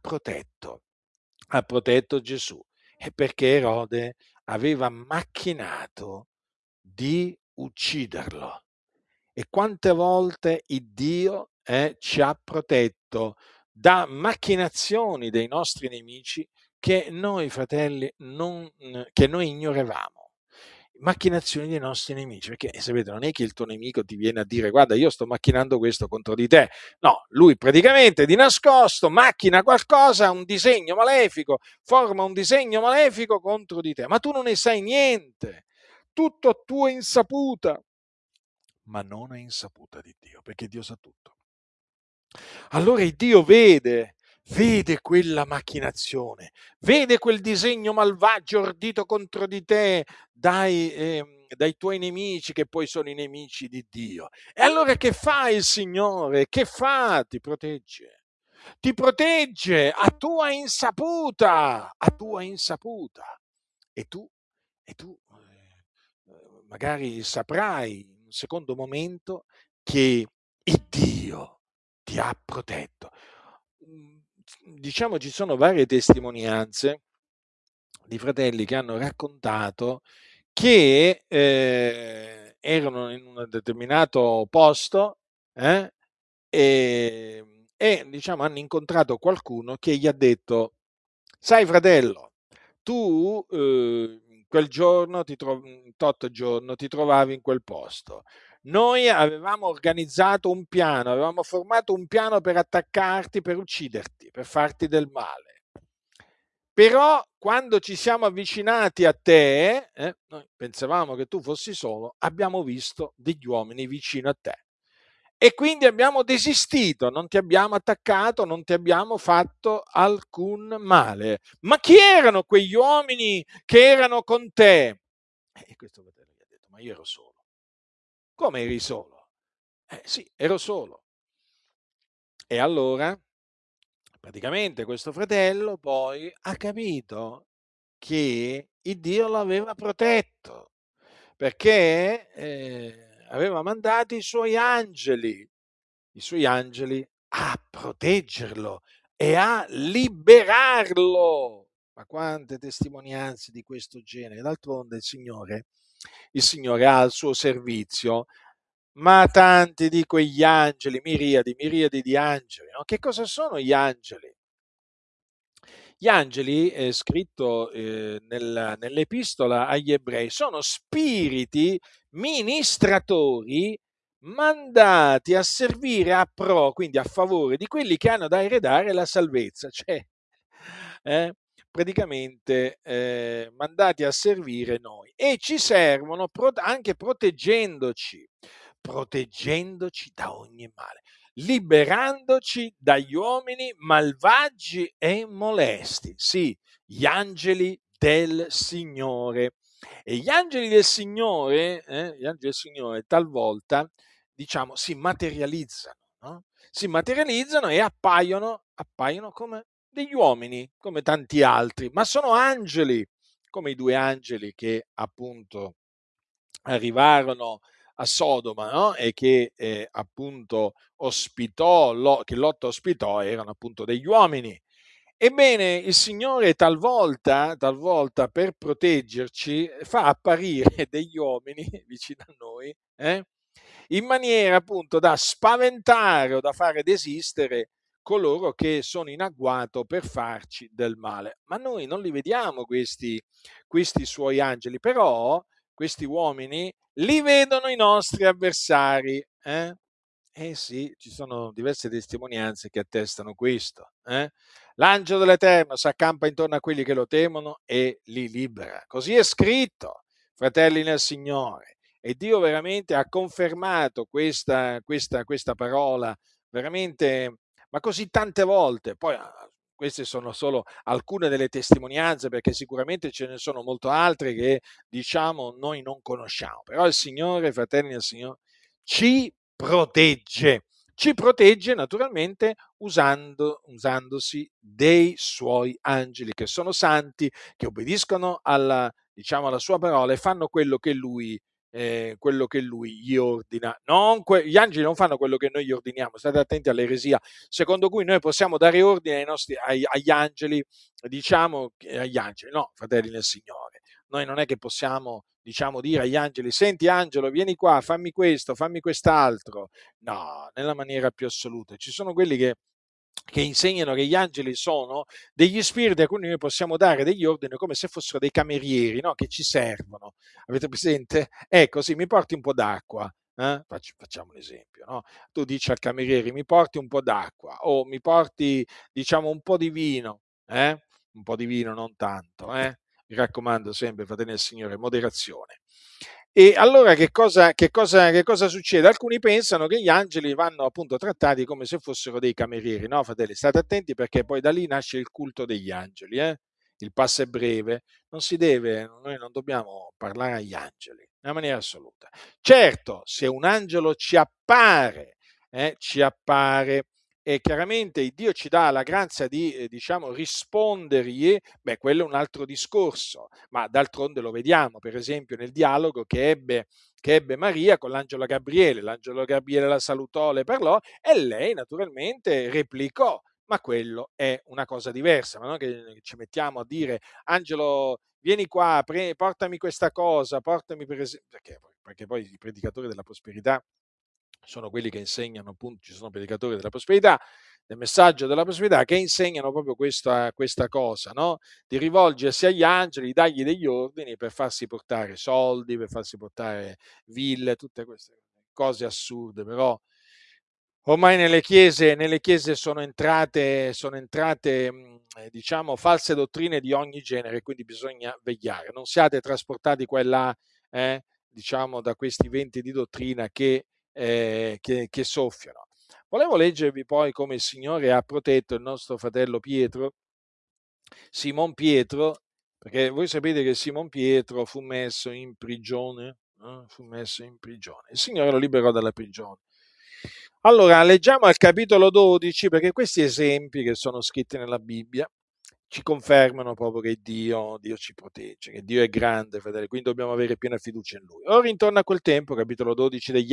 Speaker 1: ha protetto Gesù. E perché Erode aveva macchinato di ucciderlo. E quante volte il Dio ci ha protetto da macchinazioni dei nostri nemici che noi, fratelli, che noi ignoravamo. Macchinazioni dei nostri nemici, perché sapete, non è che il tuo nemico ti viene a dire guarda, io sto macchinando questo contro di te. No, lui praticamente di nascosto macchina qualcosa, un disegno malefico, forma un disegno malefico contro di te, ma tu non ne sai niente, tutto a tua insaputa, ma non a insaputa di Dio, perché Dio sa tutto. Allora il Dio vede quella macchinazione, vede quel disegno malvagio ordito contro di te dai tuoi nemici che poi sono i nemici di Dio. E allora che fa il Signore? Che fa? Ti protegge. Ti protegge a tua insaputa. E tu, magari saprai in un secondo momento che il Dio ti ha protetto. Diciamo ci sono varie testimonianze di fratelli che hanno raccontato che erano in un determinato posto diciamo hanno incontrato qualcuno che gli ha detto sai fratello, tu quel giorno, tot giorno ti trovavi in quel posto. Noi avevamo organizzato un piano, avevamo formato un piano per attaccarti, per ucciderti, per farti del male. Però quando ci siamo avvicinati a te, noi pensavamo che tu fossi solo, abbiamo visto degli uomini vicino a te. e quindi abbiamo desistito, non ti abbiamo attaccato, non ti abbiamo fatto alcun male. Ma chi erano quegli uomini che erano con te? E questo fratello gli ha detto, ma io ero solo. Come eri solo? Sì, ero solo. E allora, praticamente, questo fratello poi ha capito che il Dio l'aveva protetto, perché aveva mandato i suoi angeli a proteggerlo e a liberarlo. Ma quante testimonianze di questo genere? D'altronde il Signore ha al suo servizio ma tanti di quegli angeli, miriadi, miriadi di angeli. No? Che cosa sono gli angeli? Gli angeli, è scritto nell'epistola agli ebrei, sono spiriti ministratori mandati a servire quindi a favore di quelli che hanno da eredare la salvezza, cioè eh, praticamente mandati a servire noi e ci servono anche proteggendoci da ogni male, liberandoci dagli uomini malvagi e molesti. Sì, gli angeli del Signore. E gli angeli del Signore talvolta, diciamo, si materializzano, no? Si materializzano e appaiono come degli uomini, come tanti altri, ma sono angeli, come i due angeli che appunto arrivarono a Sodoma, no? E che appunto che Lot ospitò, erano appunto degli uomini. Ebbene, il Signore talvolta per proteggerci fa apparire degli uomini vicino a noi, in maniera appunto da spaventare o da fare desistere coloro che sono in agguato per farci del male. Ma noi non li vediamo questi suoi angeli, però questi uomini li vedono i nostri avversari. Eh sì, ci sono diverse testimonianze che attestano questo. L'angelo dell'Eterno si accampa intorno a quelli che lo temono e li libera. Così è scritto, fratelli nel Signore. E Dio veramente ha confermato questa parola, veramente, ma così tante volte. Poi queste sono solo alcune delle testimonianze, perché sicuramente ce ne sono molto altre che, diciamo, noi non conosciamo. Però il Signore, fratelli del Signore, ci protegge. Ci protegge naturalmente usandosi dei suoi angeli che sono santi, che obbediscono diciamo, alla sua parola e fanno quello che lui gli ordina. Gli angeli non fanno quello che noi gli ordiniamo, state attenti all'eresia, secondo cui noi possiamo dare ordine agli angeli, diciamo, agli angeli. No, fratelli nel Signore, noi non è che possiamo, diciamo, dire agli angeli: senti angelo, vieni qua, fammi questo, fammi quest'altro. No, nella maniera più assoluta. Ci sono quelli che insegnano che gli angeli sono degli spiriti a cui noi possiamo dare degli ordini come se fossero dei camerieri, no? Che ci servono. Avete presente? Ecco, sì, mi porti un po' d'acqua. Facciamo un esempio, no? Tu dici al cameriere: mi porti un po' d'acqua o mi porti, diciamo, un po' di vino, un po' di vino, non tanto, mi raccomando sempre, fratelli del Signore, moderazione. E allora che cosa succede? Alcuni pensano che gli angeli vanno appunto trattati come se fossero dei camerieri. No, fratelli, state attenti, perché poi da lì nasce il culto degli angeli. Il passo è breve, noi non dobbiamo parlare agli angeli, nella maniera assoluta. Certo, se un angelo ci appare e chiaramente Dio ci dà la grazia di, diciamo, rispondergli, beh, quello è un altro discorso, ma d'altronde lo vediamo, per esempio, nel dialogo che ebbe Maria con l'angelo Gabriele. L'angelo Gabriele la salutò, le parlò e lei naturalmente replicò. Ma quello è una cosa diversa, ma non che ci mettiamo a dire: angelo, vieni qua, portami questa cosa, portami per esempio, perché poi i predicatori della prosperità sono quelli che insegnano, appunto, ci sono predicatori della prosperità, del messaggio della prosperità, che insegnano proprio questa cosa, no? Di rivolgersi agli angeli, dargli degli ordini per farsi portare soldi, per farsi portare ville, tutte queste cose assurde. Però ormai nelle chiese sono entrate, diciamo, false dottrine di ogni genere, quindi bisogna vegliare. Non siate trasportati qua e là, diciamo, da questi venti di dottrina che che soffiano. Volevo leggervi poi come il Signore ha protetto il nostro fratello Pietro, Simon Pietro, perché voi sapete che Simon Pietro fu messo in prigione, fu messo in prigione. Il Signore lo liberò dalla prigione. Allora, leggiamo al capitolo 12, perché questi esempi che sono scritti nella Bibbia ci confermano proprio che Dio ci protegge, che Dio è grande, fratelli, quindi dobbiamo avere piena fiducia in Lui. Ora, intorno a quel tempo, capitolo 12 degli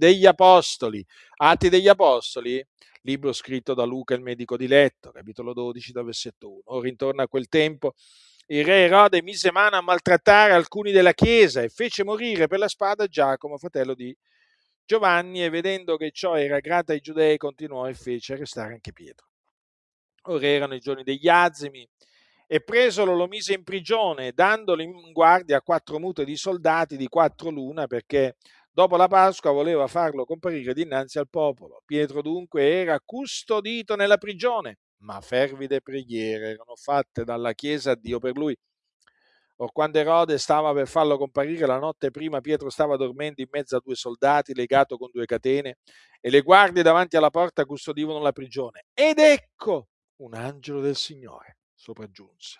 Speaker 1: Atti degli Apostoli, libro scritto da Luca, il medico di letto, capitolo 12, dal versetto 1. Ora, intorno a quel tempo, il re Erode mise mano a maltrattare alcuni della chiesa e fece morire per la spada Giacomo, fratello di Giovanni, e vedendo che ciò era grato ai giudei, continuò e fece arrestare anche Pietro. Ora erano i giorni degli azimi, e presolo lo mise in prigione, dandolo in guardia a 4 mute di soldati di 4 l'una, perché dopo la Pasqua voleva farlo comparire dinanzi al popolo. Pietro dunque era custodito nella prigione, ma fervide preghiere erano fatte dalla Chiesa a Dio per lui. Or quando Erode stava per farlo comparire la notte prima, Pietro stava dormendo in mezzo a 2 soldati, legato con 2 catene, e le guardie davanti alla porta custodivano la prigione. Ed ecco, un angelo del Signore sopraggiunse,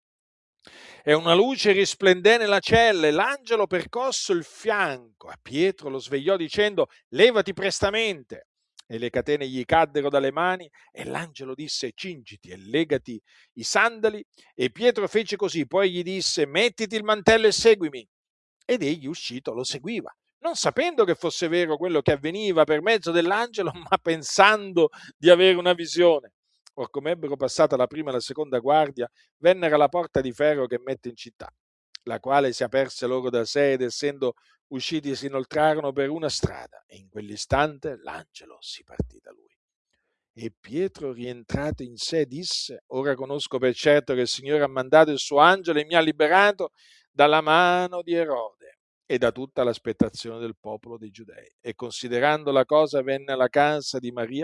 Speaker 1: e una luce risplendé nella cella, e l'angelo percosse il fianco a Pietro, lo svegliò dicendo: levati prestamente. E le catene gli caddero dalle mani, e l'angelo disse: cingiti e legati i sandali. E Pietro fece così. Poi gli disse: mettiti il mantello e seguimi. Ed egli, uscito, lo seguiva, non sapendo che fosse vero quello che avveniva per mezzo dell'angelo, ma pensando di avere una visione. Or come ebbero passata la prima e la seconda guardia, vennero alla porta di ferro che mette in città, la quale si aperse loro da sé, ed essendo usciti si inoltrarono per una strada, e in quell'istante l'angelo si partì da lui. E Pietro, rientrato in sé, disse: ora conosco per certo che il Signore ha mandato il suo angelo e mi ha liberato dalla mano di Erode e da tutta l'aspettazione del popolo dei Giudei. E considerando la cosa, venne alla casa di Maria,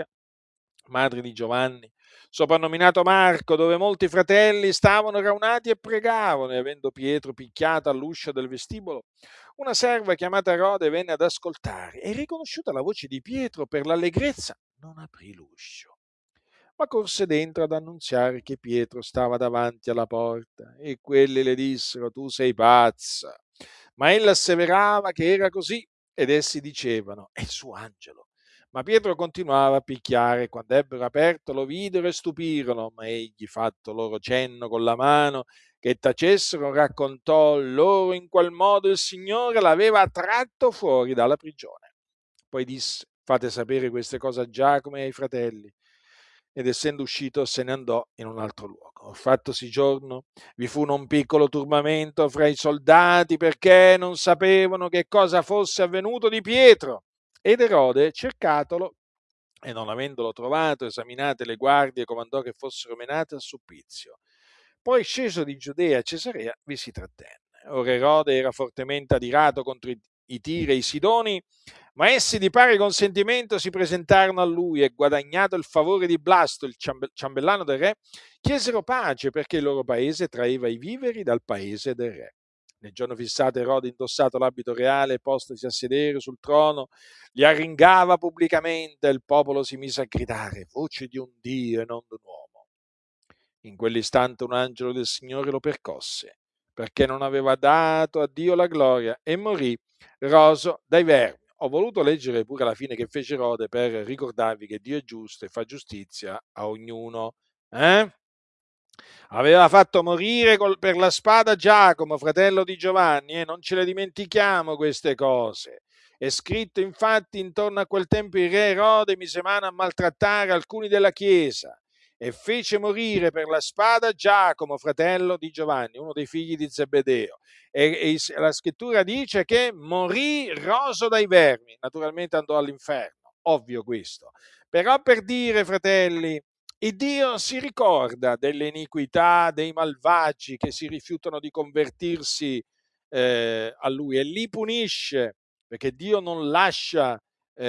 Speaker 1: madre di Giovanni, soprannominato Marco, dove molti fratelli stavano raunati e pregavano. E avendo Pietro picchiato all'uscio del vestibolo, una serva chiamata Erode venne ad ascoltare, e riconosciuta la voce di Pietro per l'allegrezza, non aprì l'uscio, ma corse dentro ad annunziare che Pietro stava davanti alla porta. E quelli le dissero: tu sei pazza. Ma ella asseverava che era così, ed essi dicevano: è il suo angelo. Ma Pietro continuava a picchiare. Quando ebbero aperto lo videro e stupirono, ma egli, fatto loro cenno con la mano che tacessero, raccontò loro in qual modo il Signore l'aveva tratto fuori dalla prigione. Poi disse: fate sapere queste cose a Giacomo e ai fratelli. Ed essendo uscito se ne andò in un altro luogo. Fattosi giorno, vi fu un piccolo turbamento fra i soldati, perché non sapevano che cosa fosse avvenuto di Pietro. Ed Erode, cercatolo, e non avendolo trovato, esaminate le guardie, comandò che fossero menate al supplizio. Poi, sceso di Giudea a Cesarea, vi si trattenne. Ora Erode era fortemente adirato contro i Tiri e i Sidoni, ma essi di pari consentimento si presentarono a lui, e guadagnato il favore di Blasto, il ciambellano del re, chiesero pace, perché il loro paese traeva i viveri dal paese del re. Nel giorno fissato Erode, indossato l'abito reale, postosi a sedere sul trono, li arringava pubblicamente, e il popolo si mise a gridare: voce di un Dio e non d'un uomo. In quell'istante un angelo del Signore lo percosse, perché non aveva dato a Dio la gloria, e morì roso dai vermi. Ho voluto leggere pure la fine che fece Erode, per ricordarvi che Dio è giusto e fa giustizia a ognuno. Eh? Aveva fatto morire per la spada Giacomo, fratello di Giovanni, e non ce le dimentichiamo queste cose. È scritto infatti: intorno a quel tempo il re Erode mise mano a maltrattare alcuni della Chiesa, e fece morire per la spada Giacomo, fratello di Giovanni, uno dei figli di Zebedeo. E la scrittura dice che morì roso dai vermi, naturalmente andò all'inferno, ovvio questo. Però, per dire, fratelli, il Dio si ricorda delle iniquità dei malvagi che si rifiutano di convertirsi a Lui, e li punisce, perché Dio non lascia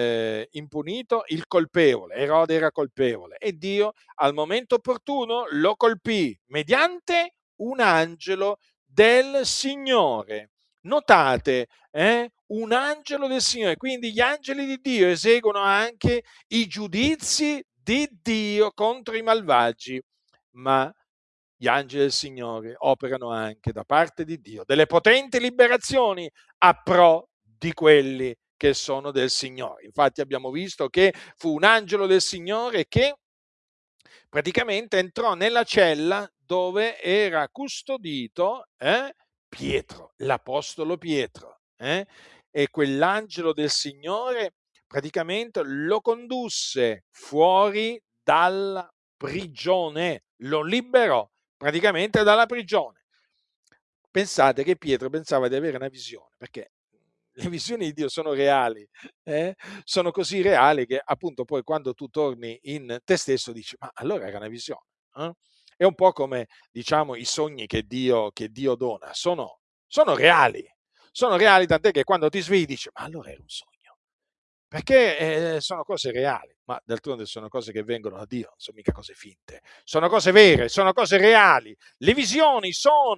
Speaker 1: impunito il colpevole. Erode era colpevole, e Dio al momento opportuno lo colpì mediante un angelo del Signore. Notate, un angelo del Signore. Quindi gli angeli di Dio eseguono anche i giudizi di Dio contro i malvagi, ma gli angeli del Signore operano anche da parte di Dio delle potenti liberazioni a pro di quelli che sono del Signore. Infatti abbiamo visto che fu un angelo del Signore che praticamente entrò nella cella dove era custodito Pietro, l'apostolo Pietro. E quell'angelo del Signore praticamente lo condusse fuori dalla prigione, lo liberò praticamente dalla prigione. Pensate che Pietro pensava di avere una visione, perché le visioni di Dio sono reali, eh? Sono così reali che appunto poi quando tu torni in te stesso dici, ma allora era una visione. Eh? È un po' come diciamo i sogni che Dio dona, sono reali tant'è che quando ti svegli dici, ma allora era un sogno. Perché sono cose reali, ma d'altronde sono cose che vengono da Dio, non sono mica cose finte, sono cose vere, sono cose reali. Le visioni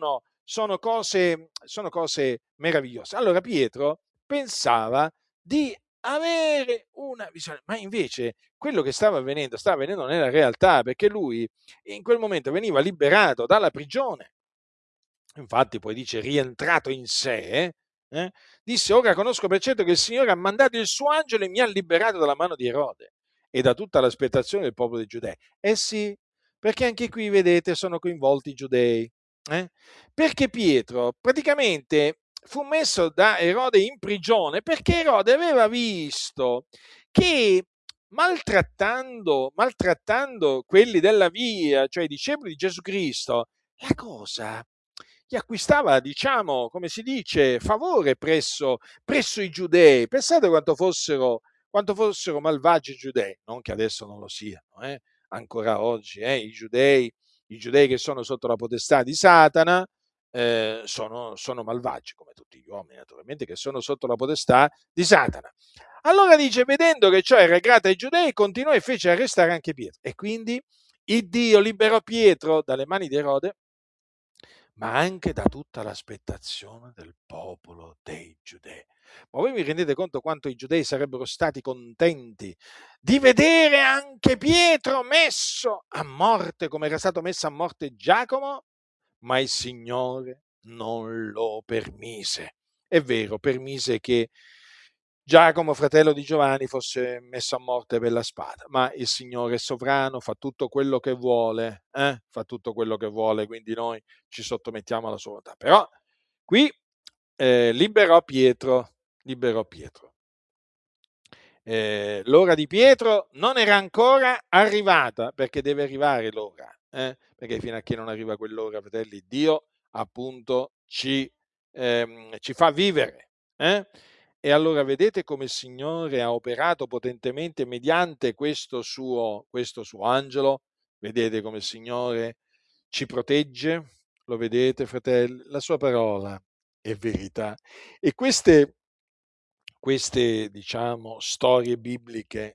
Speaker 1: sono cose meravigliose. Allora Pietro pensava di avere una visione, ma invece quello che stava avvenendo nella realtà, perché lui in quel momento veniva liberato dalla prigione. Infatti poi dice rientrato in sé, disse ora conosco per certo che il Signore ha mandato il suo angelo e mi ha liberato dalla mano di Erode e da tutta l'aspettazione del popolo dei giudei. Eh sì, perché anche qui vedete sono coinvolti i giudei. eh? Perché Pietro praticamente fu messo da Erode in prigione perché Erode aveva visto che maltrattando quelli della via, cioè i discepoli di Gesù Cristo, la cosa gli acquistava, diciamo, come si dice, favore presso i giudei. Pensate quanto fossero malvagi i giudei, non che adesso non lo siano, ancora oggi, i giudei che sono sotto la potestà di Satana, sono malvagi, come tutti gli uomini, naturalmente, che sono sotto la potestà di Satana. Allora dice, vedendo che ciò era grata ai giudei, continuò e fece arrestare anche Pietro. E quindi il Dio liberò Pietro dalle mani di Erode, ma anche da tutta l'aspettazione del popolo dei giudei. Ma voi vi rendete conto quanto i giudei sarebbero stati contenti di vedere anche Pietro messo a morte come era stato messo a morte Giacomo? Ma il Signore non lo permise. È vero, permise che Giacomo, fratello di Giovanni, fosse messo a morte per la spada, ma il Signore è sovrano, fa tutto quello che vuole, fa tutto quello che vuole, quindi noi ci sottomettiamo alla sua volontà. Però qui liberò Pietro. L'ora di Pietro non era ancora arrivata, perché deve arrivare l'ora, perché fino a che non arriva quell'ora, fratelli, Dio appunto ci fa vivere. E allora vedete come il Signore ha operato potentemente mediante questo suo angelo? Vedete come il Signore ci protegge? Lo vedete, fratelli? La sua parola è verità. E queste, diciamo, storie bibliche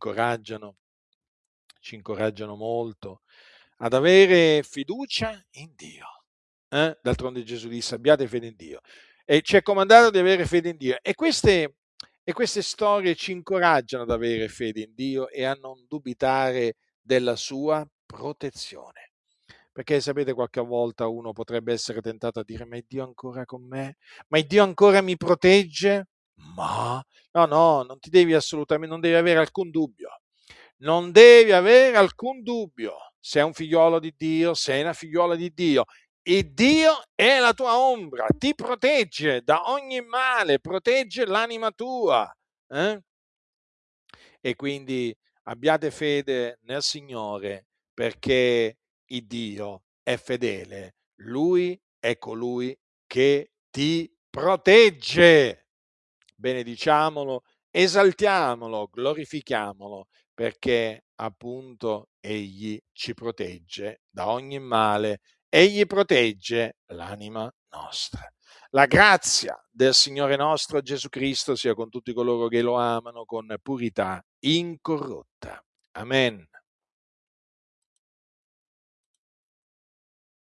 Speaker 1: ci incoraggiano molto ad avere fiducia in Dio. D'altronde Gesù disse abbiate fede in Dio e ci è comandato di avere fede in Dio e queste storie ci incoraggiano ad avere fede in Dio e a non dubitare della sua protezione. Perché sapete, qualche volta uno potrebbe essere tentato a dire ma è Dio ancora con me? Ma il Dio ancora mi protegge? Ma no, non ti devi assolutamente, non devi avere alcun dubbio. Non devi avere alcun dubbio. Sei un figliolo di Dio, sei una figliola di Dio. Il Dio è la tua ombra, ti protegge da ogni male, protegge l'anima tua. eh? E quindi abbiate fede nel Signore perché il Dio è fedele. Lui è colui che ti protegge. Benediciamolo, esaltiamolo, glorifichiamolo, perché appunto Egli ci protegge da ogni male, Egli protegge l'anima nostra. La grazia del Signore nostro Gesù Cristo sia con tutti coloro che lo amano con purità incorrotta. Amen.